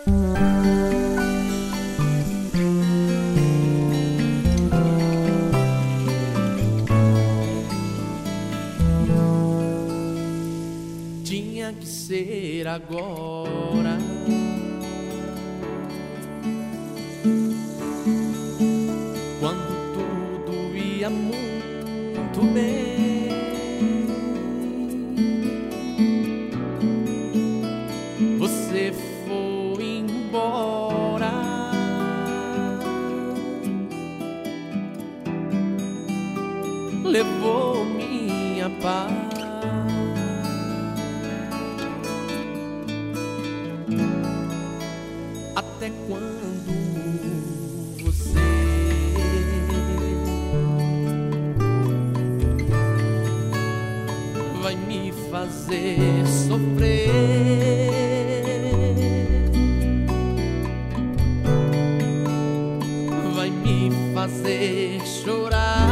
Tinha que ser agora. Quando tudo ia muito bem, você foi embora. Levou minha paz. Até quando você vai me fazer sofrer? Vai me fazer chorar?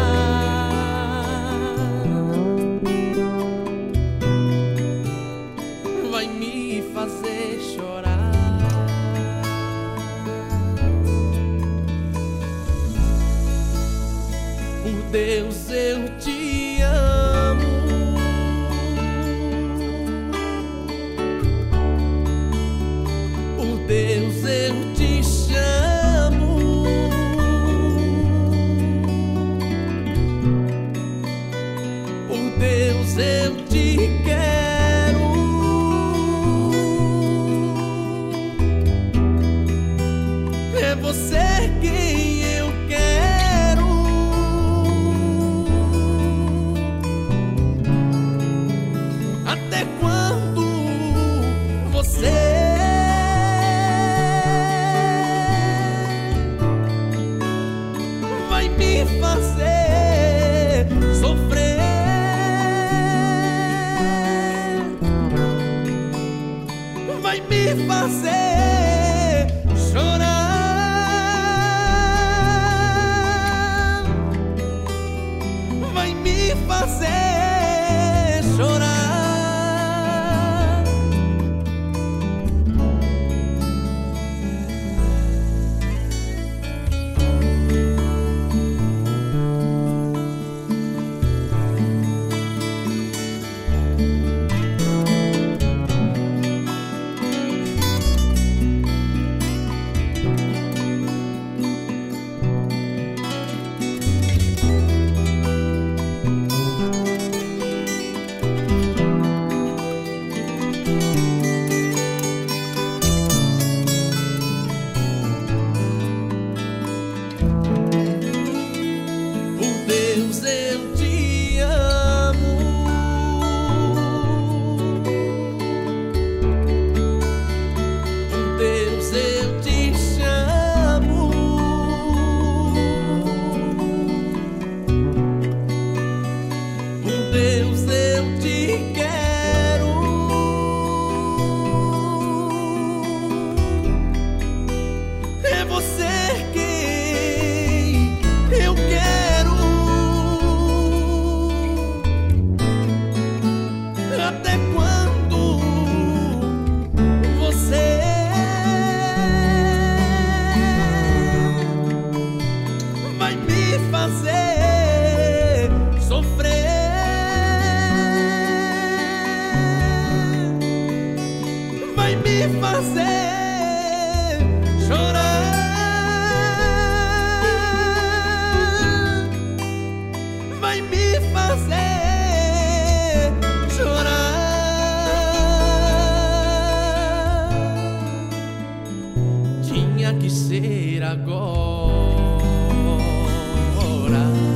Vai me fazer chorar? Por Deus, eu te amo. Por Deus, eu te chamo. Por Deus, eu te quero. É você quem eu quero. Até quando você vai me fazer sofrer? Vai me fazer chorar? Vai me fazer chorar? Eu te amo. Por Deus, eu te chamo. Por Deus, eu te quero. É você quem eu quero. Até quando você vai me fazer sofrer? Vai me fazer chorar? Vai me fazer chorar? Tinha que ser agora.